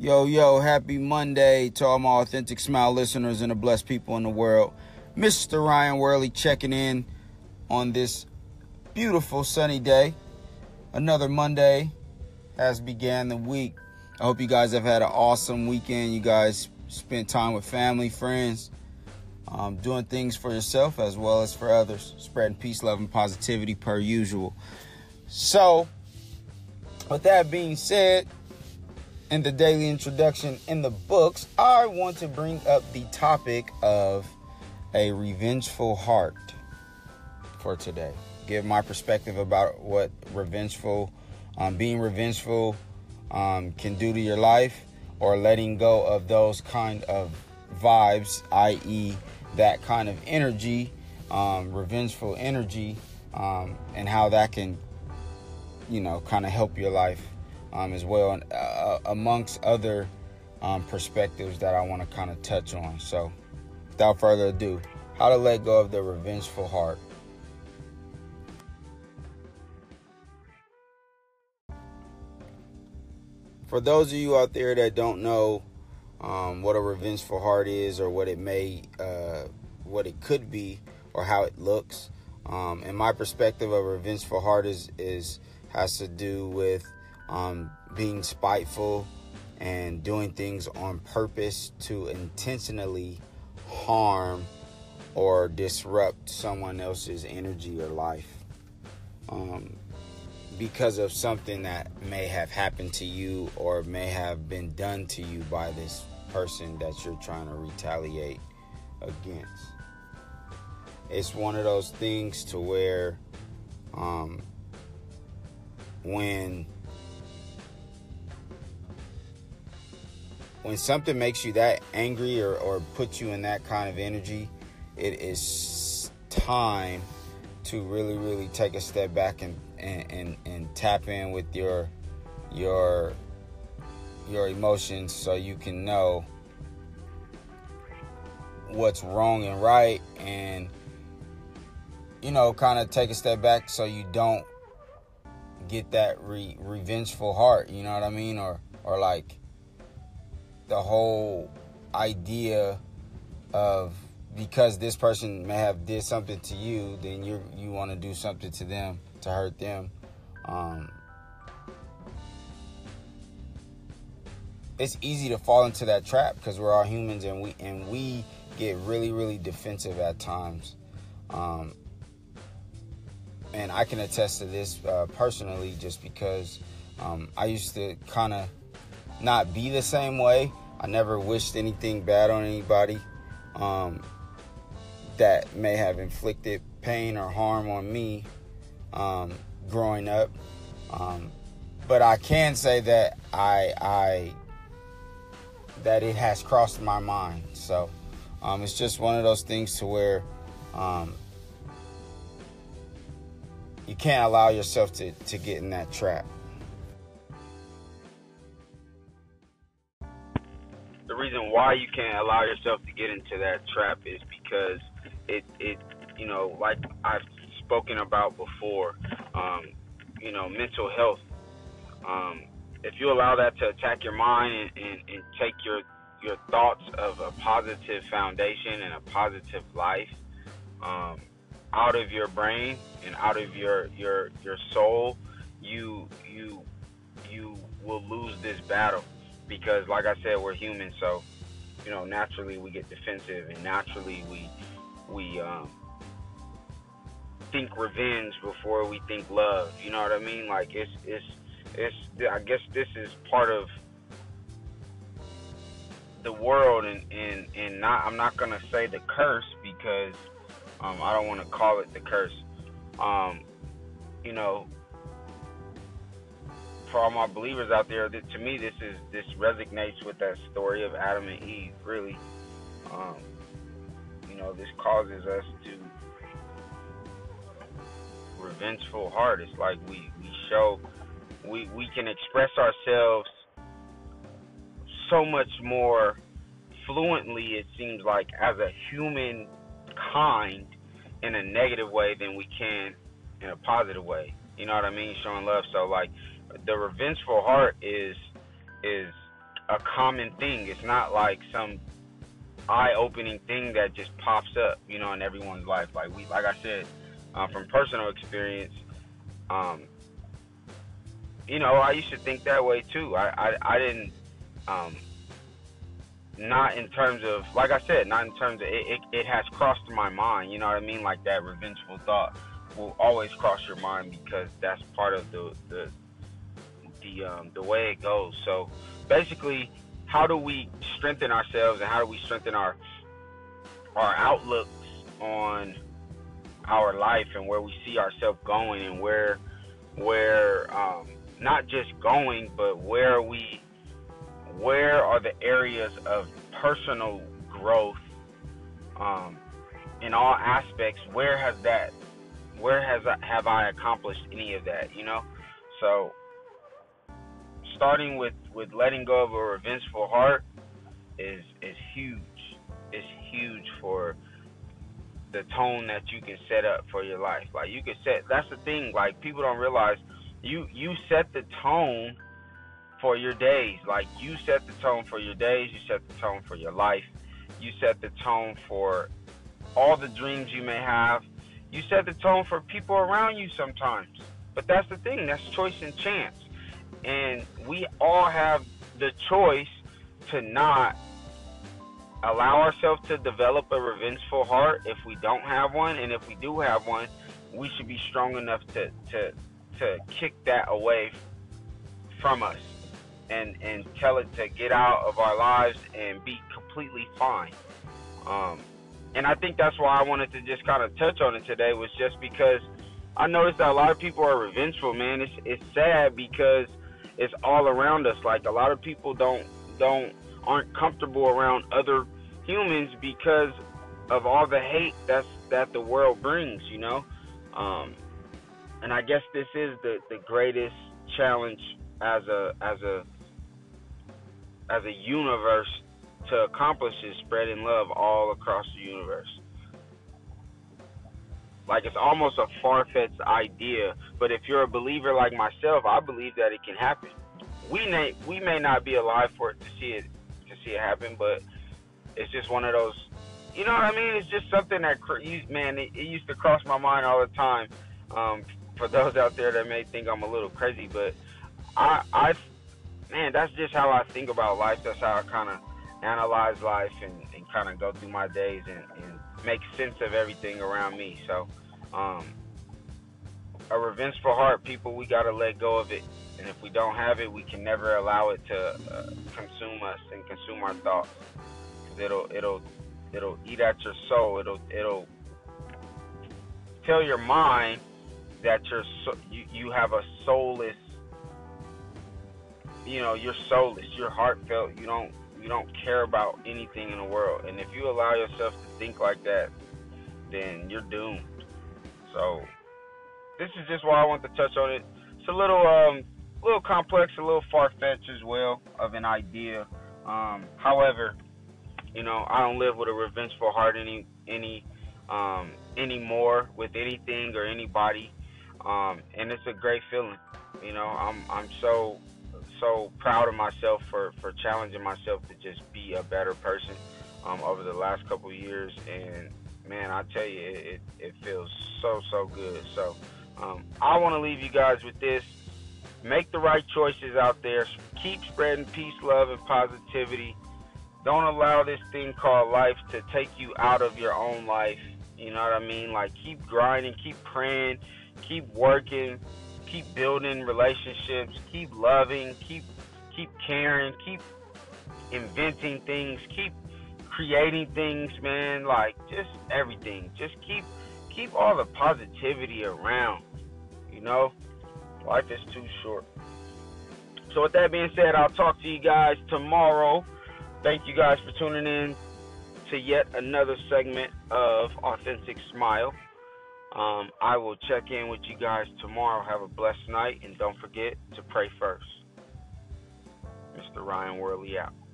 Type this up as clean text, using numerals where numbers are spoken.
Yo, happy Monday to all my Authentic Smile listeners and the blessed people in the world. Mr. Ryan Worley checking in on this beautiful sunny day. Another Monday has began the week. I hope you guys have had an awesome weekend. You guys spent time with family, friends, doing things for yourself as well as for others, spreading peace, love, and positivity per usual. So, with that being said, in the daily introduction in the books, I want to bring up the topic of a revengeful heart for today. Give my perspective about what being revengeful can do to your life, or letting go of those kind of vibes, i.e. that kind of energy, revengeful energy, and how that can, kind of help your life as well, and amongst other perspectives that I want to kind of touch on. So, without further ado, how to let go of the revengeful heart. For those of you out there that don't know what a revengeful heart is, or what it could be, or how it looks, in my perspective, a revengeful heart has to do with being spiteful and doing things on purpose to intentionally harm or disrupt someone else's energy or life because of something that may have happened to you or may have been done to you by this person that you're trying to retaliate against. It's one of those things to where when something makes you that angry or puts you in that kind of energy, it is time to really, really take a step back and tap in with your emotions, so you can know what's wrong and right, and kind of take a step back so you don't get that revengeful heart, you know what I mean, or like the whole idea of, because this person may have did something to you, then you want to do something to them to hurt them. It's easy to fall into that trap because we're all humans, and we get really, really defensive at times. And I can attest to this personally, just because I used to kind of not be the same way. I never wished anything bad on anybody that may have inflicted pain or harm on me growing up. But I can say that that it has crossed my mind. So it's just one of those things to where you can't allow yourself to get in that trap. The reason why you can't allow yourself to get into that trap is because it like I've spoken about before, mental health. If you allow that to attack your mind and take your thoughts of a positive foundation and a positive life out of your brain and out of your soul, you will lose this battle. Because, like I said, we're human, so naturally we get defensive, and naturally we think revenge before we think love. You know what I mean? Like it's. I guess this is part of the world, and I'm not gonna say the curse, because I don't want to call it the curse. For all my believers out there, to me, this resonates with that story of Adam and Eve. Really, this causes us to revengeful heart. It's like we can express ourselves so much more fluently, it seems like, as a human kind in a negative way than we can in a positive way. You know what I mean? Showing love. So, like, the revengeful heart is a common thing. It's not like some eye-opening thing that just pops up, you know, in everyone's life. Like I said, from personal experience, um, you know, I used to think that way too. I didn't, um, not in terms of, like I said, not in terms of it has crossed my mind. You know what I mean? Like that revengeful thought will always cross your mind because that's part of the way it goes. So basically, how do we strengthen ourselves and how do we strengthen our outlooks on our life and where we see ourselves going and where not just going, but where are the areas of personal growth in all aspects? Have I accomplished any of that? You know, so starting with letting go of a revengeful heart is huge. It's huge for the tone that you can set up for your life. Like you can set. That's the thing. Like people don't realize you set the tone for your days. Like you set the tone for your days. You set the tone for your life. You set the tone for all the dreams you may have. You set the tone for people around you sometimes. But that's the thing. That's choice and chance. And we all have the choice to not allow ourselves to develop a revengeful heart if we don't have one, and if we do have one, we should be strong enough to kick that away from us and tell it to get out of our lives and be completely fine. And I think that's why I wanted to just kind of touch on it today, was just because I noticed that a lot of people are revengeful, man. It's sad because it's all around us. Like a lot of people aren't comfortable around other humans because of all the hate that the world brings, you know. And I guess this is the greatest challenge as a universe to accomplish, is spreading love all across the universe. Like it's almost a far-fetched idea, but if you're a believer like myself, I believe that it can happen. We may not be alive for it to see it happen, but it's just one of those, you know what I mean? It's just something that, man, it used to cross my mind all the time. For those out there that may think I'm a little crazy, but man, that's just how I think about life. That's how I kind of analyze life and kind of go through my days and make sense of everything around me. So, a revengeful heart, people, we got to let go of it. And if we don't have it, we can never allow it to consume us and consume our thoughts. It'll eat at your soul. It'll tell your mind that you have a soulless, you know, you're soulless, you're heartfelt, you don't care about anything in the world. And if you allow yourself to think like that, then you're doomed. So this is just why I want to touch on it. It's a little complex, a little far-fetched as well of an idea. However, you know, I don't live with a revengeful heart anymore with anything or anybody. And it's a great feeling. You know, I'm so proud of myself for challenging myself to just be a better person over the last couple of years. And man, I tell you, it feels so good. So I want to leave you guys with this. Make the right choices out there. Keep spreading peace, love, and positivity. Don't allow this thing called life to take you out of your own life. You know what I mean? Like, keep grinding, keep praying, keep working, keep building relationships, keep loving, keep caring, keep inventing things, keep creating things, man. Like, just everything. Just keep all the positivity around. You know, life is too short. So with that being said, I'll talk to you guys tomorrow. Thank you guys for tuning in to yet another segment of Authentic Smile. I will check in with you guys tomorrow. Have a blessed night, and don't forget to pray first. Mr. Ryan Worley out.